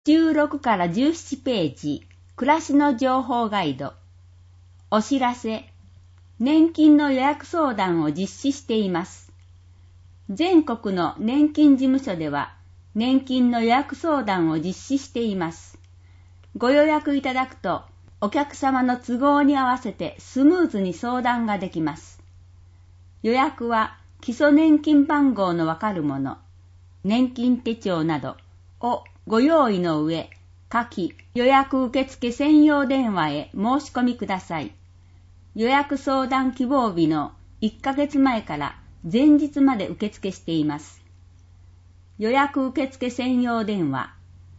16から17ページ、暮らしの情報ガイド。お知らせ。年金の予約相談を実施しています。全国の年金事務所では、年金の予約相談を実施しています。ご予約いただくと、お客様の都合に合わせてスムーズに相談ができます。予約は基礎年金番号のわかるもの、年金手帳などをご用意の上、下記予約受付専用電話へ申し込みください。予約相談希望日の1ヶ月前から前日まで受付しています。予約受付専用電話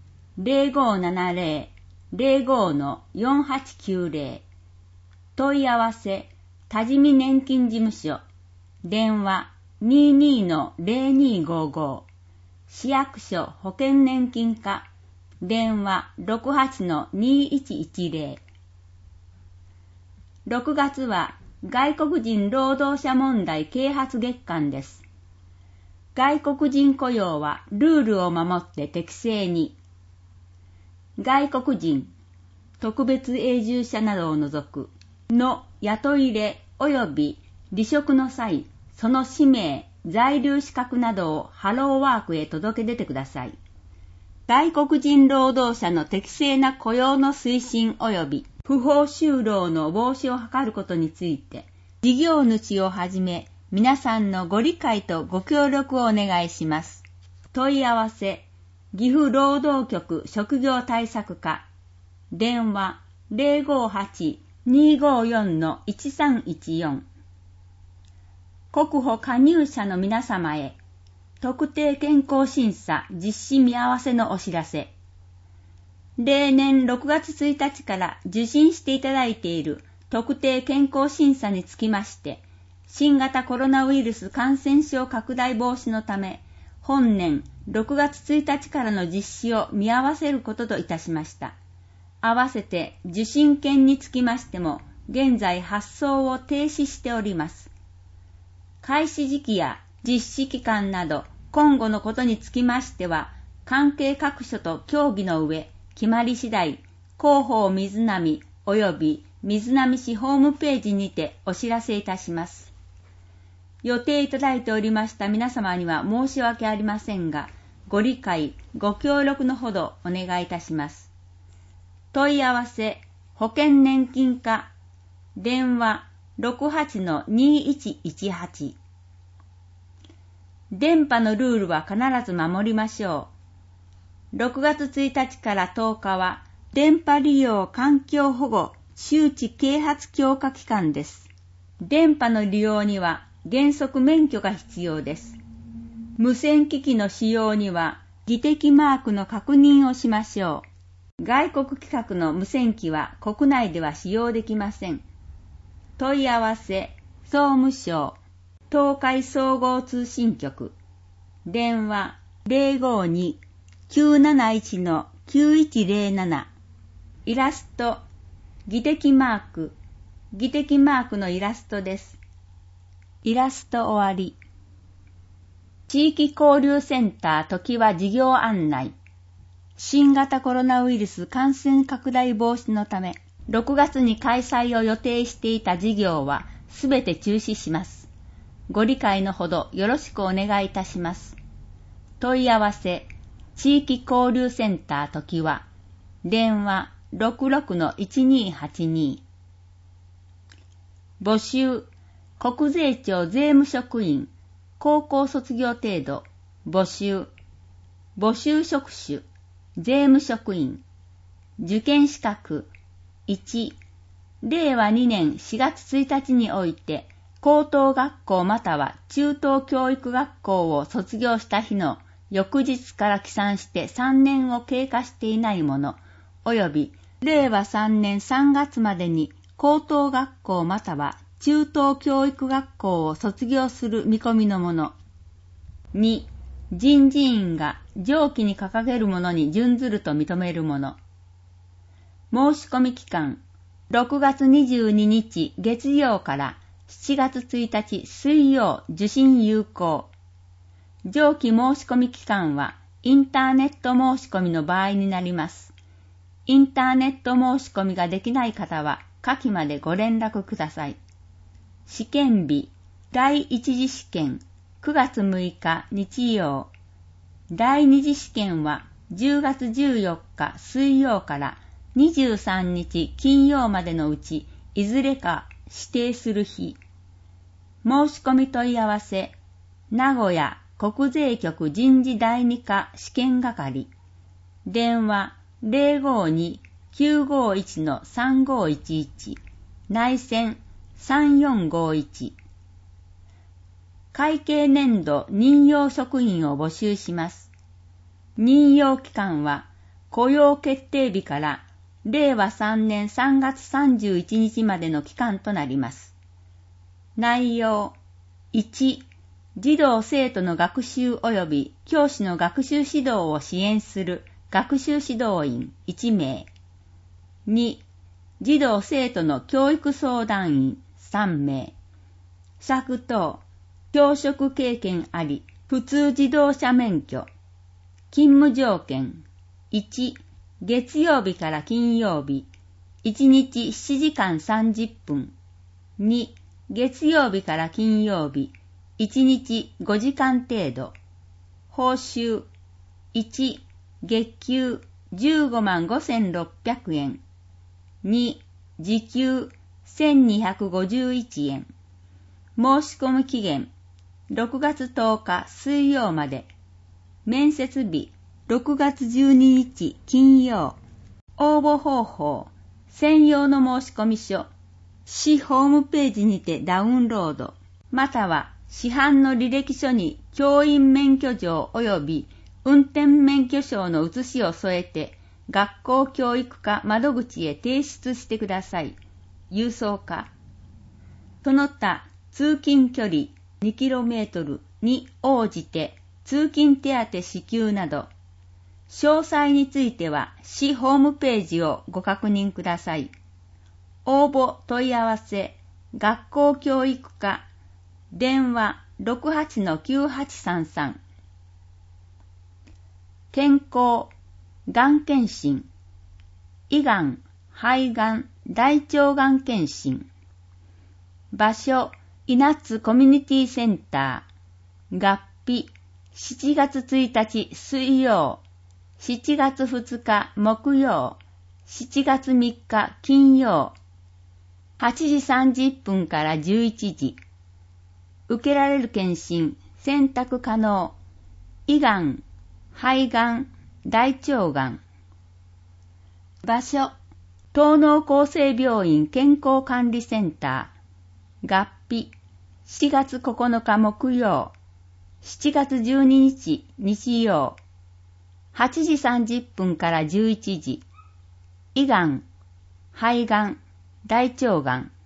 0570-05-4890 問い合わせ多治見年金事務所電話 22-0255 市役所保険年金課電話 68-2110 6月は外国人労働者問題啓発月間です。外国人雇用はルールを守って適正に。外国人、特別永住者などを除くの雇い入れ及び離職の際、その氏名、在留資格などをハローワークへ届け出てください。外国人労働者の適正な雇用の推進及び不法就労の防止を図ることについて、事業主をはじめ皆さんのご理解とご協力をお願いします。問い合わせ、岐阜労働局職業対策課、電話 058-254-1314 国保加入者の皆様へ、特定健康審査実施見合わせのお知らせ。例年6月1日から受診していただいている特定健康審査につきまして、新型コロナウイルス感染症拡大防止のため、本年6月1日からの実施を見合わせることといたしました。合わせて受診券につきましても、現在発送を停止しております。開始時期や実施期間など今後のことにつきましては、関係各所と協議の上、決まり次第、広報水波及び水波市ホームページにてお知らせいたします。予定いただいておりました皆様には申し訳ありませんが、ご理解、ご協力のほどお願いいたします。問い合わせ、保険年金課、電話 68-2118 電波のルールは必ず守りましょう。6月1日から10日は電波利用環境保護周知啓発強化期間です。電波の利用には原則免許が必要です。無線機器の使用には技的マークの確認をしましょう。外国規格の無線機は国内では使用できません。問い合わせ、総務省、東海総合通信局、電話 052-971-9107 イラスト、技的マークのイラストです。イラスト終わり。地域交流センター常盤事業案内。新型コロナウイルス感染拡大防止のため、6月に開催を予定していた事業はすべて中止します。ご理解のほどよろしくお願いいたします。問い合わせ、地域交流センター常盤、電話 66-1282 募集、国税庁税務職員、高校卒業程度、募集職種、税務職員、受験資格、1、令和2年4月1日において、高等学校または中等教育学校を卒業した日の翌日から起算して3年を経過していないもの、および令和3年3月までに高等学校または中等教育学校を卒業する見込みのもの。2、人事院が上記に掲げるものに準ずると認めるもの。申し込み期間、6月22日月曜から7月1日水曜受信有効。上記申し込み期間はインターネット申し込みの場合になります。インターネット申し込みができない方は、下記までご連絡ください。試験日、第1次試験、9月6日日曜。第2次試験は、10月14日水曜から23日金曜までのうち、いずれか指定する日。申し込み問い合わせ、名古屋国税局人事第2課試験係。電話052-951-3511。内線3451。会計年度任用職員を募集します。任用期間は雇用決定日から令和3年3月31日までの期間となります。内容1、児童生徒の学習及び教師の学習指導を支援する学習指導員1名。2、児童生徒の教育相談員3名。作等、教職経験あり、普通自動車免許。勤務条件。1、月曜日から金曜日。1日7時間30分。2、月曜日から金曜日。1日5時間程度。報酬。1、月給15万5600円。2、時給1251円。申し込み期限。6月10日水曜まで。面接日6月12日金曜。応募方法。専用の申込書。市ホームページにてダウンロード。または市販の履歴書に教員免許状及び運転免許証の写しを添えて学校教育課窓口へ提出してください。郵送課。その他通勤距離2km に応じて通勤手当支給など、詳細については市ホームページをご確認ください。応募問い合わせ、学校教育課、電話 68-9833。健康、がん検診、胃がん、肺がん、大腸がん検診。場所、稲津コミュニティセンター。月日、7月1日水曜、7月2日木曜、7月3日金曜。8時30分から11時。受けられる検診、選択可能。胃がん、肺がん、大腸がん。場所、東農厚生病院健康管理センター。月日、7月9日木曜、7月12日日曜。8時30分から11時。胃がん、肺がん、大腸がん。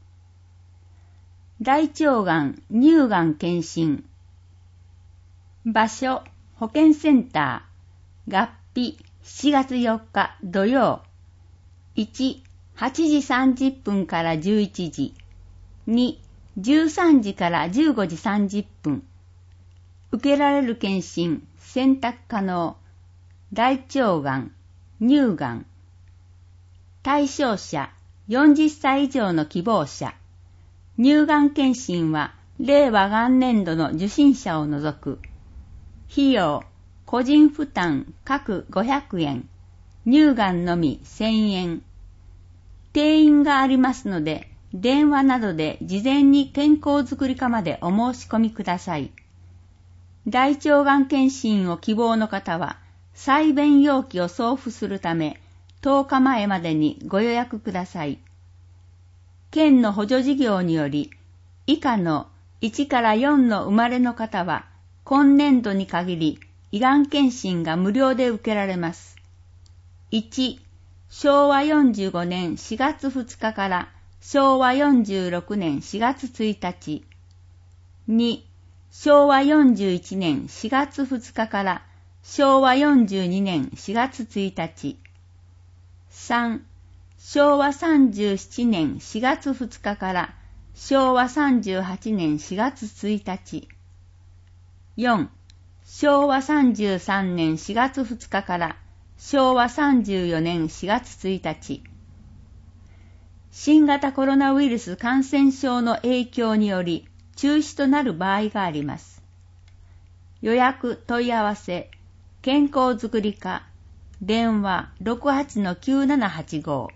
大腸がん、乳がん検診。場所、保健センター。月日、7月4日土曜。1、8時30分から11時。2、13時から15時30分。受けられる検診、選択可能。大腸がん、乳がん。対象者、40歳以上の希望者。乳がん検診は、令和元年度の受診者を除く。費用、個人負担各500円。乳がんのみ1000円。定員がありますので、電話などで事前に健康づくり課までお申し込みください。大腸がん検診を希望の方は、採便容器を送付するため、10日前までにご予約ください。県の補助事業により、以下の1から4の生まれの方は、今年度に限り、胃がん検診が無料で受けられます。1、昭和45年4月2日から昭和46年4月1日。2、昭和41年4月2日から昭和42年4月1日。3、昭和37年4月2日から昭和38年4月1日。4、 昭和33年4月2日から昭和34年4月1日。新型コロナウイルス感染症の影響により中止となる場合があります。予約問い合わせ、健康づくり課、電話 68-9785。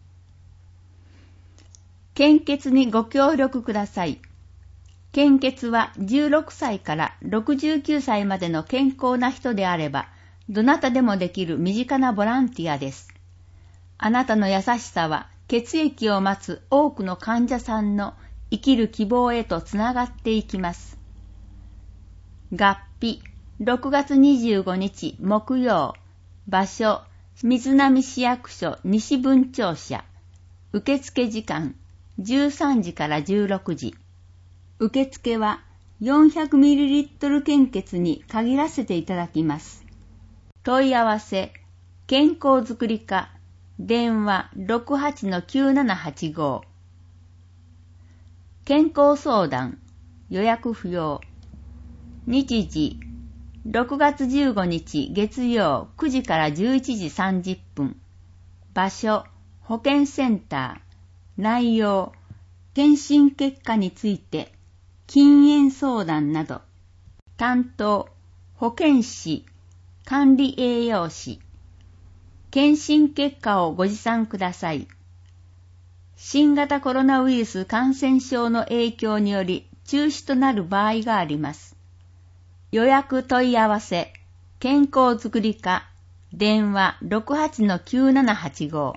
献血にご協力ください。献血は16歳から69歳までの健康な人であれば、どなたでもできる身近なボランティアです。あなたの優しさは血液を待つ多くの患者さんの生きる希望へとつながっていきます。合日6月25日木曜。場所、瑞浪市役所西分庁舎。受付時間、13時から16時。受付は 400ml 献血に限らせていただきます。問い合わせ、健康づくり課、電話 68-9785。健康相談、予約不要。日時、6月15日月曜9時から11時30分。場所、保健センター。内容、検診結果について、禁煙相談など。担当、保健師、管理栄養士。検診結果をご持参ください。新型コロナウイルス感染症の影響により中止となる場合があります。予約問い合わせ、健康づくり課、電話 68-9785。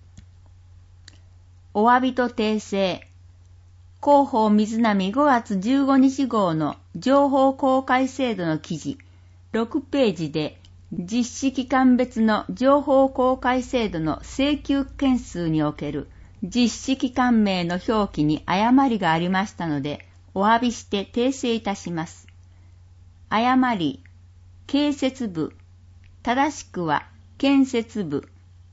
お詫びと訂正。広報水波5月15日号の情報公開制度の記事6ページで実施期間別の情報公開制度の請求件数における実施期間名の表記に誤りがありましたのでお詫びして訂正いたします。誤り、建設部、正しくは建設部。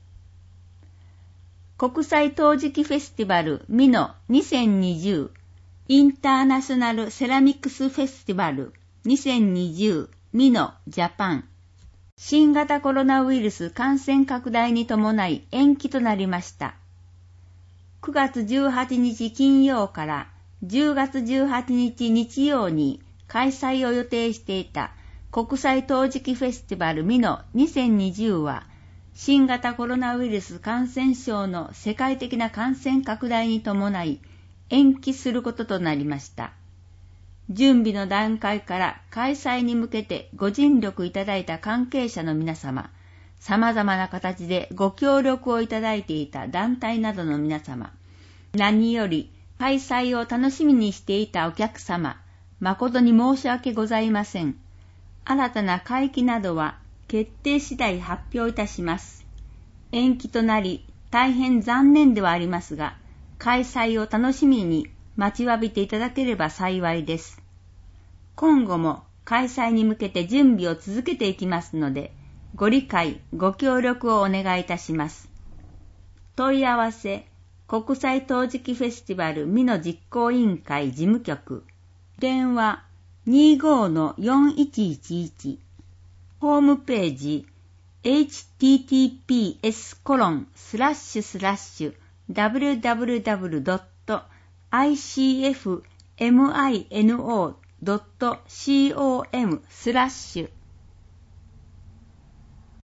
国際陶磁器フェスティバル美濃2020インターナショナルセラミックスフェスティバル2020美濃ジャパン。新型コロナウイルス感染拡大に伴い延期となりました。9月18日金曜から10月18日日曜に開催を予定していた国際陶磁器フェスティバル美濃2020は新型コロナウイルス感染症の世界的な感染拡大に伴い延期することとなりました。準備の段階から開催に向けてご尽力いただいた関係者の皆様、様々な形でご協力をいただいていた団体などの皆様、何より開催を楽しみにしていたお客様、誠に申し訳ございません。新たな会期などは決定次第発表いたします。延期となり大変残念ではありますが、開催を楽しみに待ちわびていただければ幸いです。今後も開催に向けて準備を続けていきますので、ご理解、ご協力をお願いいたします。問い合わせ、国際陶磁器フェスティバル美濃実行委員会事務局、電話 25-4111、ホームページ、https://www.icfmino.com/